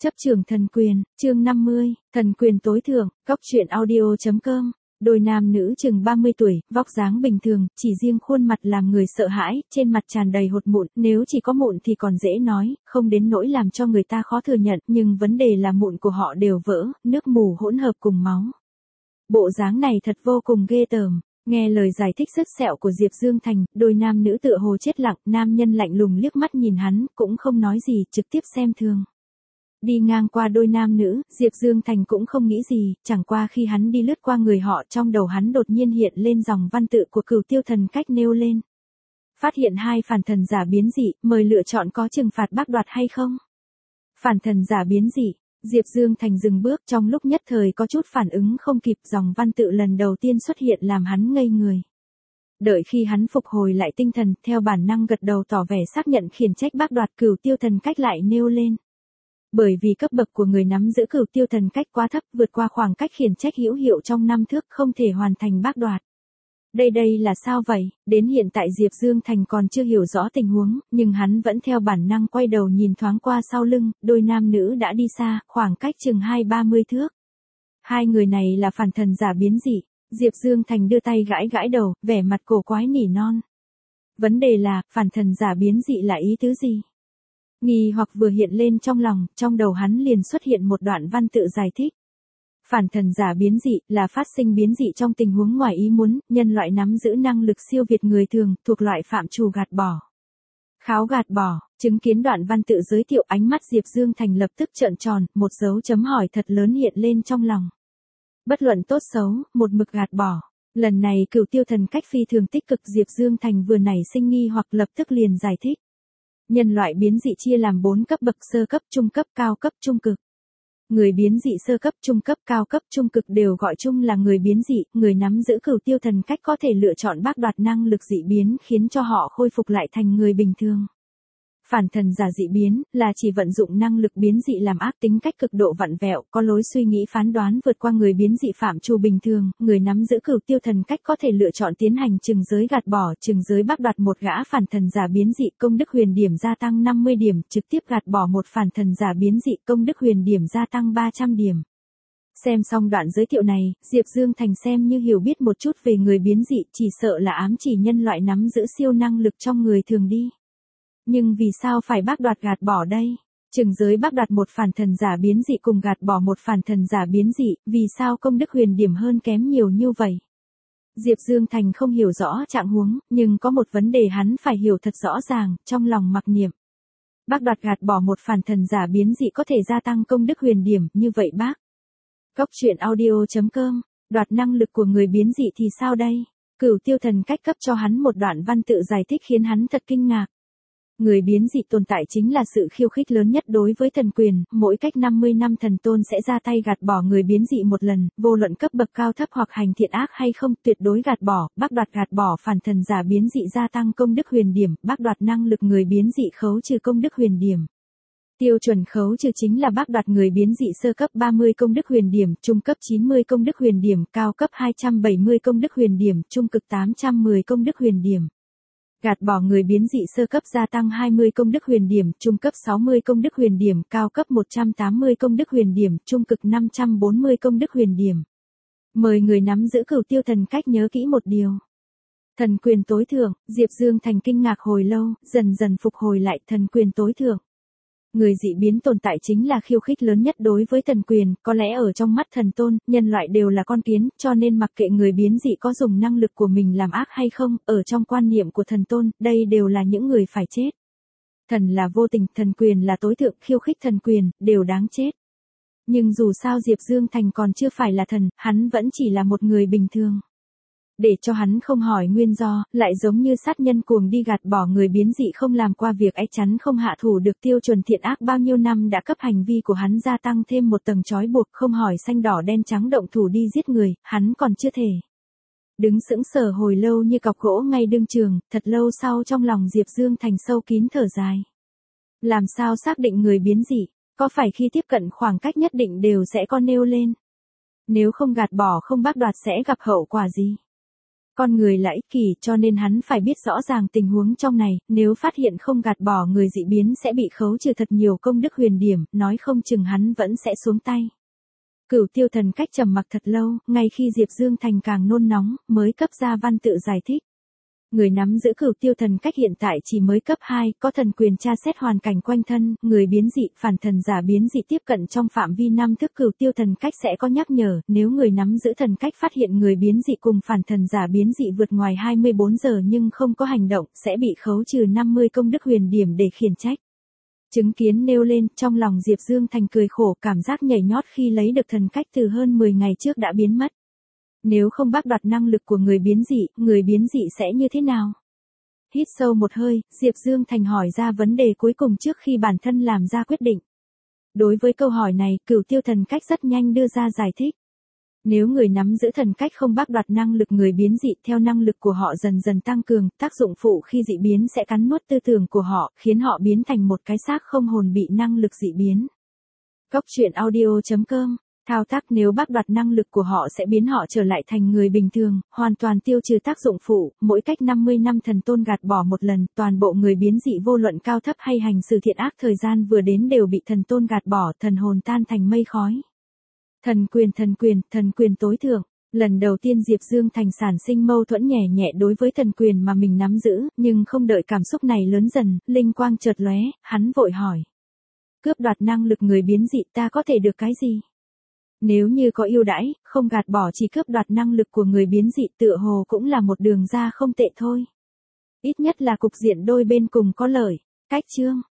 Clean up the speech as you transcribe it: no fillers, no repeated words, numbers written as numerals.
Chấp trường thần quyền, chương 50, thần quyền tối thượng, góc truyện audio.com. Đôi nam nữ chừng 30 tuổi, vóc dáng bình thường, chỉ riêng khuôn mặt làm người sợ hãi, trên mặt tràn đầy hột mụn, nếu chỉ có mụn thì còn dễ nói, không đến nỗi làm cho người ta khó thừa nhận, nhưng vấn đề là mụn của họ đều vỡ, nước mù hỗn hợp cùng máu. Bộ dáng này thật vô cùng ghê tởm. Nghe lời giải thích sứt sẹo của Diệp Dương Thành, đôi nam nữ tựa hồ chết lặng, nam nhân lạnh lùng liếc mắt nhìn hắn, cũng không nói gì, trực tiếp xem thường. Đi ngang qua đôi nam nữ, Diệp Dương Thành cũng không nghĩ gì, chẳng qua khi hắn đi lướt qua người họ, trong đầu hắn đột nhiên hiện lên dòng văn tự của Cửu Tiêu Thần Cách nêu lên. Phát hiện 2 phản thần giả biến dị, mời lựa chọn có trừng phạt bác đoạt hay không? Phản thần giả biến dị. Diệp Dương Thành dừng bước, trong lúc nhất thời có chút phản ứng không kịp, dòng văn tự lần đầu tiên xuất hiện làm hắn ngây người. Đợi khi hắn phục hồi lại tinh thần, theo bản năng gật đầu tỏ vẻ xác nhận khiển trách bác đoạt. Cửu Tiêu Thần Cách lại nêu lên. Bởi vì cấp bậc của người nắm giữ Cửu Tiêu Thần Cách quá thấp, vượt qua khoảng cách khiển trách hữu hiệu trong 5 thước, không thể hoàn thành bác đoạt. Đây là sao vậy? Đến hiện tại Diệp Dương Thành còn chưa hiểu rõ tình huống, nhưng hắn vẫn theo bản năng quay đầu nhìn thoáng qua sau lưng, đôi nam nữ đã đi xa, khoảng cách chừng 20-30 thước. 2 người này là phản thần giả biến dị. Diệp Dương Thành đưa tay gãi gãi đầu, vẻ mặt cổ quái nỉ non. Vấn đề là, phản thần giả biến dị là ý tứ gì? Nghi hoặc vừa hiện lên trong lòng, trong đầu hắn liền xuất hiện một đoạn văn tự giải thích. Phản thần giả biến dị là phát sinh biến dị trong tình huống ngoài ý muốn, nhân loại nắm giữ năng lực siêu việt người thường, thuộc loại phạm trù gạt bỏ. Kháo gạt bỏ, chứng kiến đoạn văn tự giới thiệu, ánh mắt Diệp Dương Thành lập tức trợn tròn, một dấu chấm hỏi thật lớn hiện lên trong lòng. Bất luận tốt xấu, một mực gạt bỏ. Lần này Cửu Tiêu Thần Cách phi thường tích cực, Diệp Dương Thành vừa nảy sinh nghi hoặc lập tức liền giải thích. Nhân loại biến dị chia làm 4 cấp bậc: sơ cấp, trung cấp, cao cấp, trung cực. Người biến dị sơ cấp, trung cấp, cao cấp, trung cực đều gọi chung là người biến dị, người nắm giữ Cửu Tiêu Thần Cách có thể lựa chọn bác đoạt năng lực dị biến khiến cho họ khôi phục lại thành người bình thường. Phản thần giả dị biến là chỉ vận dụng năng lực biến dị làm ác, tính cách cực độ vặn vẹo, có lối suy nghĩ phán đoán vượt qua người biến dị phạm trù bình thường, người nắm giữ Cửu Tiêu Thần Cách có thể lựa chọn tiến hành trừng giới gạt bỏ, trừng giới bác đoạt một gã phản thần giả biến dị, công đức huyền điểm gia tăng 50 điểm, trực tiếp gạt bỏ một phản thần giả biến dị, công đức huyền điểm gia tăng 300 điểm. Xem xong đoạn giới thiệu này, Diệp Dương Thành xem như hiểu biết một chút về người biến dị, chỉ sợ là ám chỉ nhân loại nắm giữ siêu năng lực trong người thường đi. Nhưng vì sao phải bác đoạt gạt bỏ đây? Trừng giới bác đoạt một phản thần giả biến dị cùng gạt bỏ một phản thần giả biến dị, vì sao công đức huyền điểm hơn kém nhiều như vậy? Diệp Dương Thành không hiểu rõ trạng huống, nhưng có một vấn đề hắn phải hiểu thật rõ ràng, trong lòng mặc niệm. Bác đoạt gạt bỏ một phản thần giả biến dị có thể gia tăng công đức huyền điểm, như vậy bác. Góc truyện audio.com, đoạt năng lực của người biến dị thì sao đây? Cửu Tiêu Thần Cách cấp cho hắn một đoạn văn tự giải thích khiến hắn thật kinh ngạc. Người biến dị tồn tại chính là sự khiêu khích lớn nhất đối với thần quyền, mỗi cách 50 năm thần tôn sẽ ra tay gạt bỏ người biến dị một lần, vô luận cấp bậc cao thấp hoặc hành thiện ác hay không, tuyệt đối gạt bỏ, bác đoạt gạt bỏ phản thần giả biến dị gia tăng công đức huyền điểm, bác đoạt năng lực người biến dị khấu trừ công đức huyền điểm. Tiêu chuẩn khấu trừ chính là bác đoạt người biến dị sơ cấp 30 công đức huyền điểm, trung cấp 90 công đức huyền điểm, cao cấp 270 công đức huyền điểm, trung cực 810 công đức huyền điểm. Gạt bỏ người biến dị sơ cấp gia tăng 20 công đức huyền điểm, trung cấp 60 công đức huyền điểm, cao cấp 180 công đức huyền điểm, trung cực 540 công đức huyền điểm. Mời người nắm giữ Cửu Tiêu Thần Cách nhớ kỹ một điều. Thần quyền tối thượng, Diệp Dương Thành kinh ngạc hồi lâu, dần dần phục hồi lại. Thần quyền tối thượng. Người dị biến tồn tại chính là khiêu khích lớn nhất đối với thần quyền, có lẽ ở trong mắt thần tôn, nhân loại đều là con kiến, cho nên mặc kệ người biến dị có dùng năng lực của mình làm ác hay không, ở trong quan niệm của thần tôn, đây đều là những người phải chết. Thần là vô tình, thần quyền là tối thượng, khiêu khích thần quyền, đều đáng chết. Nhưng dù sao Diệp Dương Thành còn chưa phải là thần, hắn vẫn chỉ là một người bình thường. Để cho hắn không hỏi nguyên do, lại giống như sát nhân cuồng đi gạt bỏ người biến dị không làm qua việc ấy, chắn không hạ thủ được tiêu chuẩn thiện ác bao nhiêu năm đã cấp hành vi của hắn gia tăng thêm một tầng trói buộc, không hỏi xanh đỏ đen trắng động thủ đi giết người, hắn còn chưa thể. Đứng sững sờ hồi lâu như cọc gỗ ngay đương trường, thật lâu sau trong lòng Diệp Dương Thành sâu kín thở dài. Làm sao xác định người biến dị, có phải khi tiếp cận khoảng cách nhất định đều sẽ có nêu lên? Nếu không gạt bỏ không bác đoạt sẽ gặp hậu quả gì? Con người là ích kỷ cho nên hắn phải biết rõ ràng tình huống trong này, nếu phát hiện không gạt bỏ người dị biến sẽ bị khấu trừ thật nhiều công đức huyền điểm, nói không chừng hắn vẫn sẽ xuống tay. Cửu Tiêu Thần Cách trầm mặc thật lâu, ngay khi Diệp Dương Thành càng nôn nóng, mới cấp ra văn tự giải thích. Người nắm giữ Cửu Tiêu Thần Cách hiện tại chỉ mới cấp 2, có thần quyền tra xét hoàn cảnh quanh thân, người biến dị, phản thần giả biến dị tiếp cận trong phạm vi 5 thước Cửu Tiêu Thần Cách sẽ có nhắc nhở, nếu người nắm giữ thần cách phát hiện người biến dị cùng phản thần giả biến dị vượt ngoài 24 giờ nhưng không có hành động, sẽ bị khấu trừ 50 công đức huyền điểm để khiển trách. Chứng kiến nêu lên, trong lòng Diệp Dương Thành cười khổ, cảm giác nhảy nhót khi lấy được thần cách từ hơn 10 ngày trước đã biến mất. Nếu không bác đoạt năng lực của người biến dị sẽ như thế nào? Hít sâu một hơi, Diệp Dương Thành hỏi ra vấn đề cuối cùng trước khi bản thân làm ra quyết định. Đối với câu hỏi này, Cửu Tiêu Thần Cách rất nhanh đưa ra giải thích. Nếu người nắm giữ thần cách không bác đoạt năng lực người biến dị theo năng lực của họ dần dần tăng cường, tác dụng phụ khi dị biến sẽ cắn nuốt tư tưởng của họ, khiến họ biến thành một cái xác không hồn bị năng lực dị biến. Goctruyện.audio.com Thao tác nếu bác đoạt năng lực của họ sẽ biến họ trở lại thành người bình thường, hoàn toàn tiêu trừ tác dụng phụ, mỗi cách 50 năm thần tôn gạt bỏ một lần, toàn bộ người biến dị vô luận cao thấp hay hành xử thiện ác thời gian vừa đến đều bị thần tôn gạt bỏ, thần hồn tan thành mây khói. Thần quyền tối thượng. Lần đầu tiên Diệp Dương Thành sản sinh mâu thuẫn nhẹ nhẹ đối với thần quyền mà mình nắm giữ, nhưng không đợi cảm xúc này lớn dần, linh quang chợt lóe, hắn vội hỏi. Cướp đoạt năng lực người biến dị ta có thể được cái gì? Nếu như có ưu đãi, không gạt bỏ chỉ cướp đoạt năng lực của người biến dị tựa hồ cũng là một đường ra không tệ thôi. Ít nhất là cục diện đôi bên cùng có lợi. Cách chương